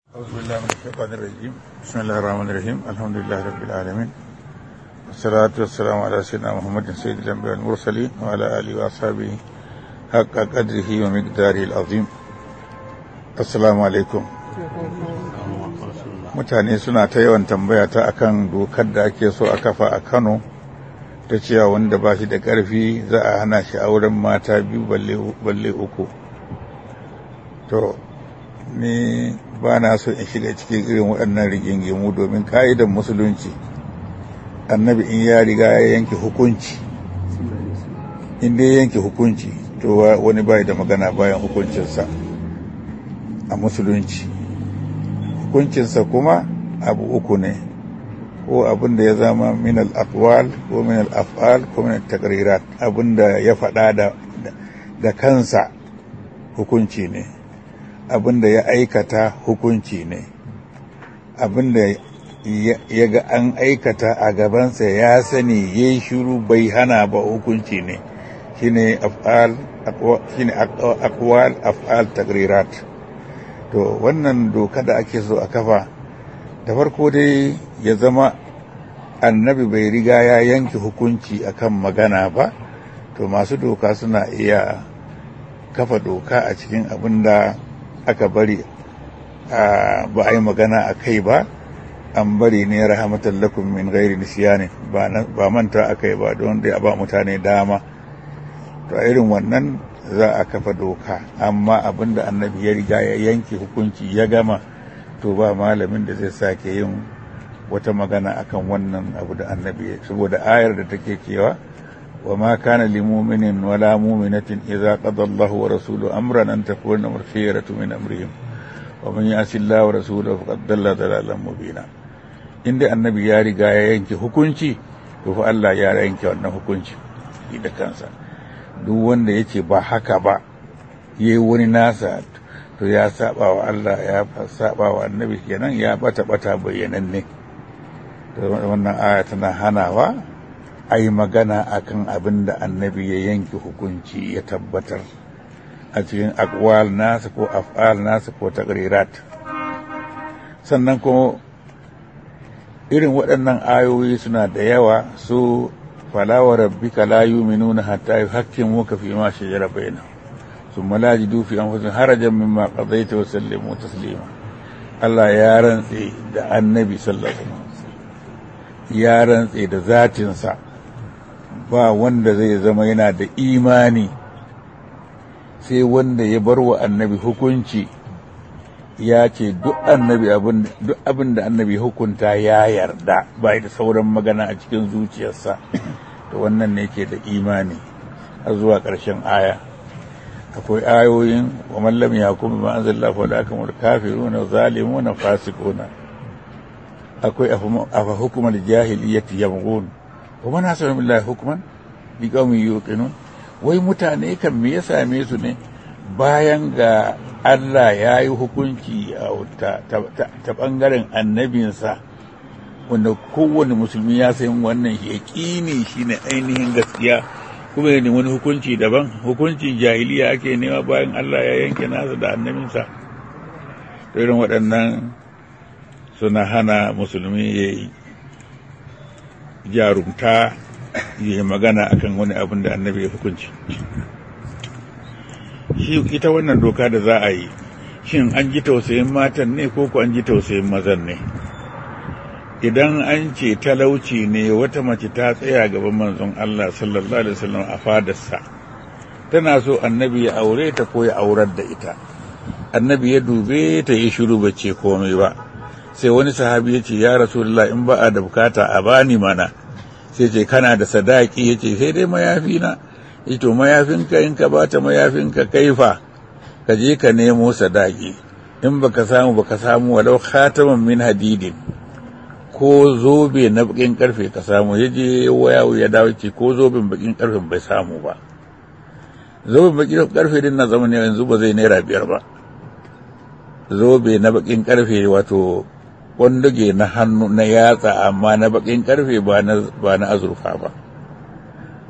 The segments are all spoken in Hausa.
أعوذ بالله من الشيطان الرجيم. بسم الله الرحمن الرحيم. الحمد لله رب العالمين، والصلاة والسلام على سيدنا محمد سيد الأنبياء والمرسلين وعلى آله وأصحابه حق قدره ومقداره العظيم. السلام عليكم. mutane suna ta yawan tambaya ta akan dokar da ake so a kafa a Kano ta cewa wanda ba shi da ƙarfi za a hana shi auren mata biyu balle uku. To ni ba na so in shiga cikin irin waɗannan rigingimu, domin ka'idar musulunci annabi in ya riga ya yanke hukunci, in dai yanke hukunci to wani bai da magana bayan hukuncinsa a musulunci. Hukuncinsa kuma abu uku ne, ko abin da ya zama min al-aqwal ko min al-af'al ko min al-taqrirat. Abin da ya faɗa da kansa hukunci ne, abin da ya aikata hukunci ne, abin da ya ga an aikata a gabansa ya sani ya yi shiru bai hana ba hukunci ne. Shine aqwal af'al taqrirat. To wannan doka da ake so a kafa, da farko dai ya zama annabi bai riga ya yanke hukunci akan magana ba, to masu doka suna iya kafa doka a cikin abin da aka bari ba a yi magana a kai ba, an bari ne rahmatan lakum min ghairi nisyani, ba manta aka yi ba, don dai a ba mutane dama. To a irin wannan za a kafa doka, amma abin da annabi ya riga ya yanke hukunci ya gama, to ba malamin da zai sake yin wata magana akan wannan abu da annabi, saboda ayar da take cewa وما كان لمؤمن ولا مؤمنة إذا قضى الله ورسوله أمرا أن تكون الخيرة من أمرهم ومن يعص الله ورسوله فقد ضل ضلالا مبينا. إن النبي يا رجا ينكي hukunci, to fa Allah ya yanke wannan hukunci da kansa. Duk wanda yace ba haka ba, yayi wani nasa, to ya saba wa Allah, ya saba wa annabi, kenan ya bata bayyananne. To wannan aya tana hanawa a yi magana akan abin da annabi ya yanke hukunci ya tabbatar a cikin akwal nasa ko af'al nasa ko taqrirat. Sannan ko irin waɗannan ayoyi suna da yawa, su fala wa rabbika la yu'minuna hatta yuhakkimuka fi ma shajara bainahum thumma la yajidu fi anfusihim harajan mimma qadayta wa sallimu taslima. Allah ya rantse da annabi sallallahu alaihi wasallam, ya rantse da zatinsa, ba wanda zai zama yana da imani sai wanda ya bar wa annabi hukunci, ya ce duk abin da annabi hukunta ya yarda, ba da sauran magana a cikin zuciyarsa, to wannan ne ke da imani. har zuwa ƙarshen aya. Akwai ayoyin wa man lam yahkum bima anzala fa ulaika humul kafiruna zalimuna fasiquna. Akwai afa hukmal jahiliyyati yabghun wa man hasana billahi hukman liqaumin yuqinun. Wai mutane kan me ya same su ne bayan ga Allah ya yi hukunci ta bangaren annabinsa, wanda kowane musulmi ya san wannan yaƙini shine ainihin gaskiya, kuma ne wani hukunci daban, hukuncin jahiliya ake nema bayan Allah ya yanke nasa da annabinsa. Irin waɗannan suna hana musulmi ya yi jarumta, ya yi magana akan wani abin da annabi ya hukunci. Shi ita wannan doka da za a yi, shin an ji tausayin matan ne ko an ji tausayin mazan ne? Idan an ce talauci ne, wata mace ta tsaya gaban manzon Allah sallallahu alaihi wasallam a fadarsa, tana so annabi ya aure ta ko ya aurar da ita. Annabi ya dube ta, yi shiru ba ce komai ba. Sai wani sahabi ya ce, ya Rasulullah, in ba a da bukata a bani mana. Sai ce, kana da sadaki? Ya ce, sai dai mayafi na. Ito mayafinka, in ka bata mayafinka kaifa, ka je ka nemo sadaki. In baka samu walau khataman min hadidin, ko zobe na bakin karfe ka samu. Ya je waya ya dawo ce ko zoben bakin karfen bai samu ba. Zoben bakin karfe din na zama ne yanzu ba zai naira 5 ba. Zobe na bakin karfe, wato kwanduge na hannu na yatsa, amma na bakin karfe ba na azurfa ba.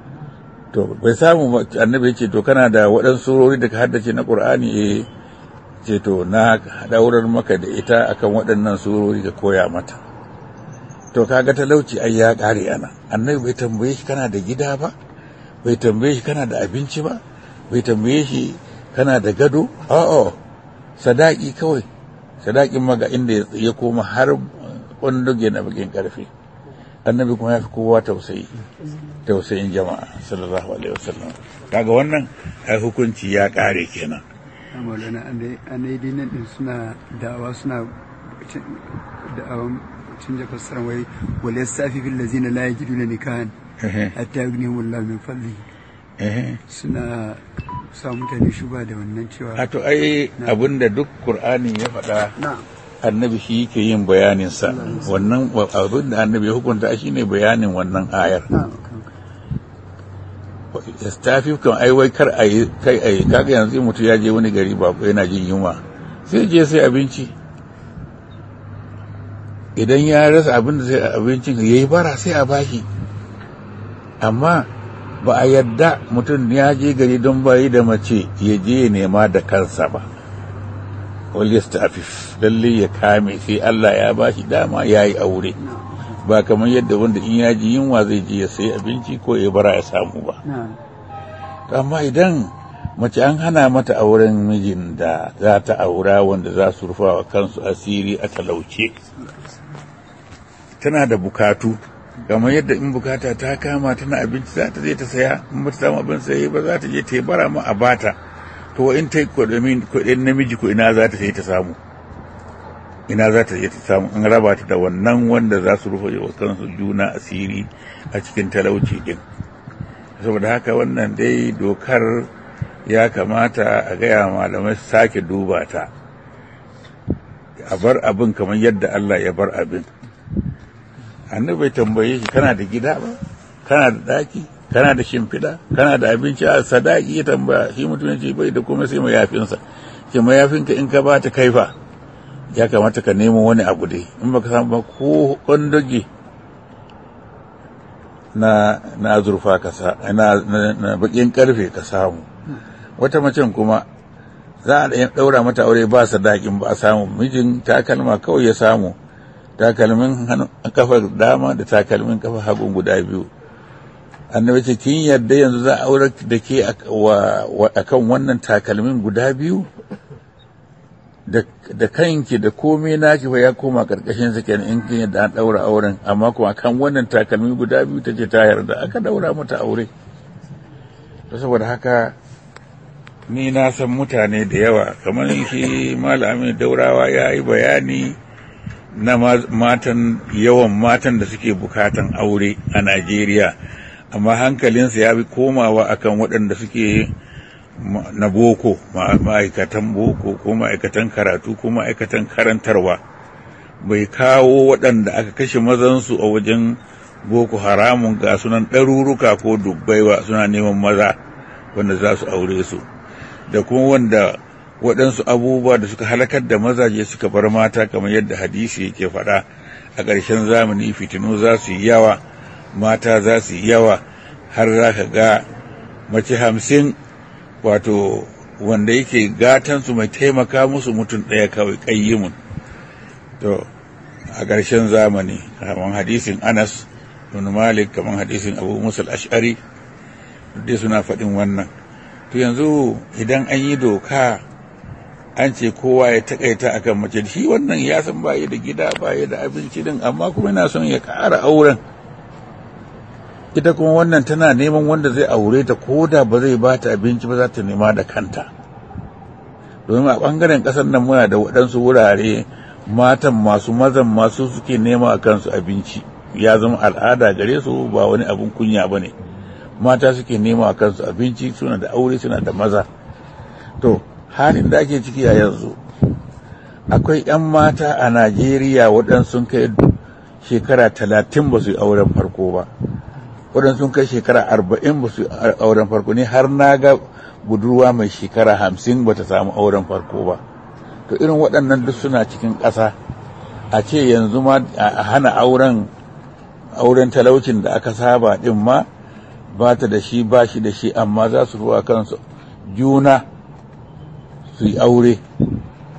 To bai samu. Annabi ce, to kana da waɗansu surori da ka haddace na Qur'ani? ce to na daurar maka da ita akan waɗannan surori ka koya mata. To kaga talauci ai ya ƙare ana. Annabi bai tambaye shi kana da gida ba, bai tambaye shi kana da abinci ba, bai tambaye shi kana da gado, a'a sadaki kawai. Sadakin maga inda ya koma har ƙunduge na bakin ƙarfe. Annabi kuma ya fi kowa tausayin jama'a sallallahu alaihi wasallam. Kaga wannan ai hukunci ya ƙare kenan. Maulana an yi dinan din suna da'awa suna da'awan canja fassarar wai wale safi fil lazina la yajiduna nikahan hatta yughnihum Allah min fadlihi. Suna sa mutane shuba da wannan cewa to ai abinda duk Qur'ani ya faɗa annabi shi yake yin bayanin sa. Wannan abinda annabi ya hukunta shine bayanin wannan ayar. Yastafi kan ai wai kar ai kai ai kaga yanzu mutum ya je wani gari ba ko yana jin yunwa sai je sai abinci. Idan ya rasa abin da sai abincin yayi bara sai a bashi. Amma ba a yadda mutum ya je gari don bayi da mace ya je ya nema da kansa ba. Wal yastafif lalle ya kame sai Allah ya bashi dama yayi aure. Ba kamar yadda wanda in ya ji yunwa zai je ya sai abinci ko ya bara ya samu ba. Amma idan mace an hana mata auren mijin da za ta aura wanda za su rufa wa kansu asiri a talauce, tana da bukatu, kamar yadda in bukata ta kama tana abinci za ta je ta saya, in ba ta samu abin saye ba za ta je ta yi bara ma a bata. To in ta yi kuɗin namiji ko ina za ta sai ta samu. Ina za ta je ta samu an raba ta da wannan wanda za su rufe wa kansu juna asiri a cikin talauci din. Saboda haka wannan dai dokar ya kamata a gaya malamai su sake duba ta, a bar abin kamar yadda Allah ya bar abin. Annabi bai tambaye shi kana da gida ba, kana da daki, kana da shimfiɗa, kana da abinci, a sadaki ya tambaya. Shi mutum ya ce bai da komai sai mayafinsa. Ce mayafinka in ka ba ta kaifa ya kamata ka nemo wani abu dai, in baka samu ba ko ƙwandage na azurfa ka na bakin karfe ka samu. Wata macen kuma za a ɗaura mata aure ba sadakin ba a samu, mijin takalma kawai ya samu, takalmin kafar dama da takalmin kafar hagun guda biyu. Annabi ce kin yadda yanzu za a aure da ke akan wannan takalmin guda biyu? Da kanki da komai naki fa ya koma karkashin sa kenan in kin yadda an daura auren, amma kuma kan wannan takalmi guda biyu tace ta yarda aka daura mata aure. To saboda haka ni na san mutane da yawa kamar shi Malamin Daurawa ya yi bayani na yawan matan da suke bukatan aure a Najeriya, amma hankalinsa ya bi komawa akan waɗanda suke na boko, ma'aikatan boko ko ma'aikatan karatu ko ma'aikatan karantarwa. Bai kawo waɗanda aka kashe mazansu a wajen boko haramun ga sunan ɗaruruka ko dubbai ba suna neman maza wanda za su aure su, da kuma wanda waɗansu abubuwa da suka halakar da mazaje suka bar mata, kamar yadda hadisi yake faɗa a ƙarshen zamani fitinu za su yi yawa, mata za su yi yawa, har za ka ga mace 50 wato wanda yake gatansu mai taimaka musu mutum ɗaya kawai ƙayyimun. To a ƙarshen zamani kamar hadisin Anas ibn Malik, kamar hadisin Abu Musa al-Ash'ari, dai suna faɗin wannan. To yanzu idan an yi doka an ce kowa ya takaita akan mace, shi wannan ya san ba da gida ba da abinci din, amma kuma yana son ya ƙara auren. Ita kuma wannan tana neman wanda zai aure ta, ko da ba zai ba ta abinci ba za ta nema da kanta. Domin a ɓangaren ƙasar nan muna da waɗansu wurare matan mazan masu suke nema a kansu abinci, ya zama al'ada gare su, ba wani abin kunya ba ne. Mata suke nema a kansu abinci, suna da aure, suna da maza. To halin da ake ciki a yanzu, akwai 'yan mata a Najeriya waɗansu sun kai shekara 30 ba su yi auren farko ba, waɗansu sun kai shekara 40 ba su yi auren farko ne, har na ga budurwa mai shekara 50 ba ta samu auren farko ba. To irin waɗannan duk suna cikin ƙasa. A ce yanzu ma a hana auren talaucin da aka saba ɗin ma, ba ta da shi ba shi da shi, amma za su ruwa kansu juna su yi aure.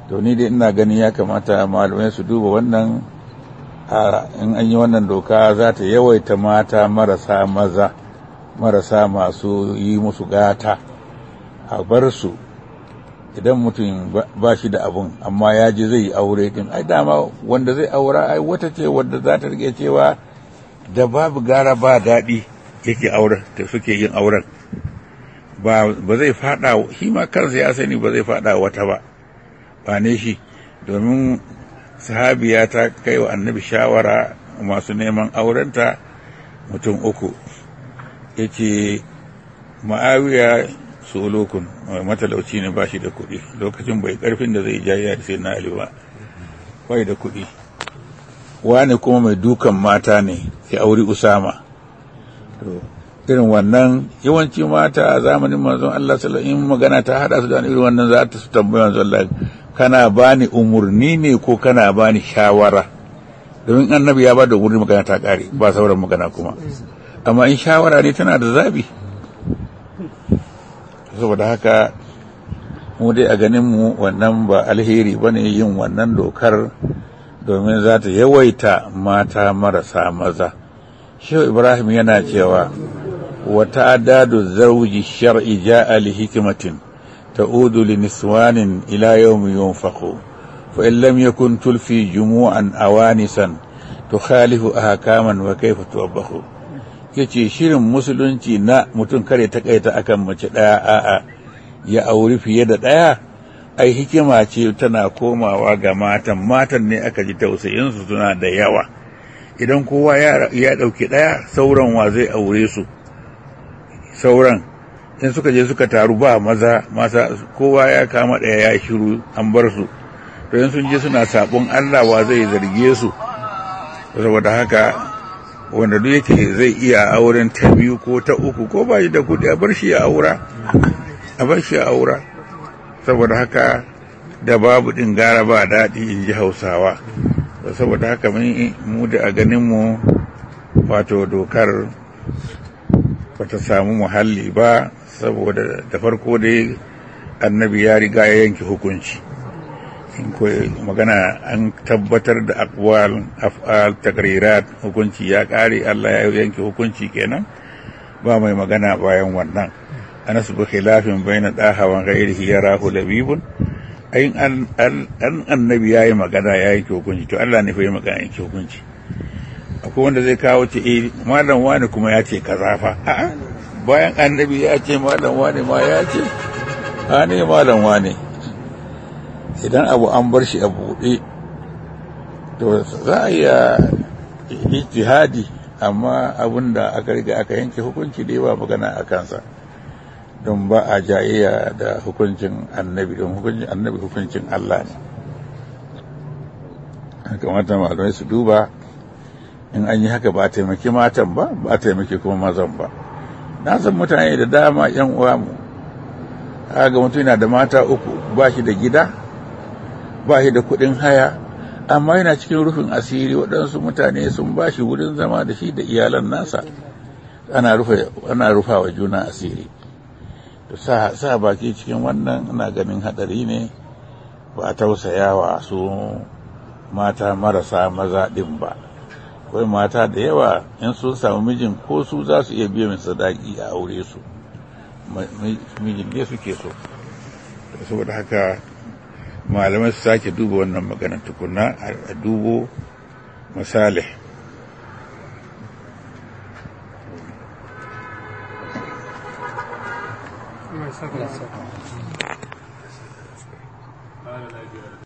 to ni dai ina ganin ya kamata malamai su duba wannan, in an yi wannan doka za ta yawaita mata marasa maza, marasa masu yi musu gata, a bar su. Idan mutum ba shi da abun amma ya ji zai yi aure din, ai dama wanda zai aura ai wata ce wadda za ta rike cewa da babu gara ba daɗi yake auren da suke yin auren, ba zai fada shi ma kansa ya sani ba zai fada wata ba ne shi, domin sahabiya ta kai wa annabi shawara masu neman aurenta mutum 3, yace Muawiya sulukun matalauci ne, ba shi da kuɗi, lokacin bai karfin da zai jayya da sai na Ali ba, bai da kuɗi. Wani kuma mai dukan mata ne, ya auri Usama. To irin wannan yawanci mata a zamanin manzon Allah sallallahu alaihi wasallam, magana ta hada su da irin wannan za ta su tambaye manzon Allah, kana bani umurni ne ko kana bani shawara? Domin annabi ya ba da umurni, magana ta kare, ba sauran magana kuma. Amma in shawara ne tana da zabi. Saboda haka mu dai a ganin mu wannan ba alheri bane yin wannan dokar, domin za ta yawaita mata marasa maza. Shehu Ibrahim yana cewa wa ta'addadu zawji shar'i ja'a li hikmatin ta'udu li niswanin ila yawmi yunfaqu fa in lam yakun tulfi jumu'an awanisan tukhalifu ahkaman wa kayfa tuwabbahu. Yace shirin musulunci na mutum kare takaita akan mace daya, a'a ya auri fiye da daya, ai hikima ce tana komawa ga matan ne aka ji tausayin su suna da yawa. Idan kowa ya dauki daya, sauran wa zai aure su? Sauran in suka je suka taru ba maza, kowa ya kama daya ya shiru an bar su, to in sun je suna sabon Allah wa zai zarge su? Saboda haka wanda duk yake zai iya auren ta 2 ko ta 3 ko ba shi da kudi, a bar shi ya aura, saboda haka da babu din gara ba daɗi, in ji Hausawa. Saboda haka mu da a ganin mu wato dokar bata samu muhalli ba, saboda da farko dai annabi ya riga ya yanke hukunci. In ko magana an tabbatar da aqwal af'al taqrirat, hukunci ya kare, Allah ya yanke hukunci kenan, ba mai magana bayan wannan. Anas bi khilafin baina daha wa ghairihi yarahu labibun, ayin annabi yayi magana ya yanke hukunci, to Allah ne fa yayi magana yanke hukunci. Akwai wanda zai kawo ce malam wani kuma ya ce kaza fa, a'a bayan annabi ya ce malam wani ma ya ce ne malam wani. Idan abu an bar shi a buɗe, to za a iya ijtihadi, amma abin da aka riga aka yanke hukunci dai ba magana a kansa, don ba a jayayya da hukuncin annabi, don hukuncin annabi hukuncin Allah ne. Kamata malamai su duba, in an yi haka ba a taimaki matan ba a taimaki kuma mazan ba. Na san mutane da dama yan uwa mu, ga mutum yana da mata 3, ba shi da gida, ba shi da kuɗin haya, amma yana cikin rufin asiri. Waɗansu mutane sun ba shi wurin zama da shi da iyalan nasa, ana rufa wa juna asiri. To sa baki cikin wannan ina ganin hadari ne, ba a tausayawa su mata marasa maza ɗin ba. Akwai mata da yawa in sun samu mijin, ko su za su iya biyan sadaki a aure su, mijin ne suke so. Saboda haka malamai su sake duba wannan magana tukuna, a dubo misali.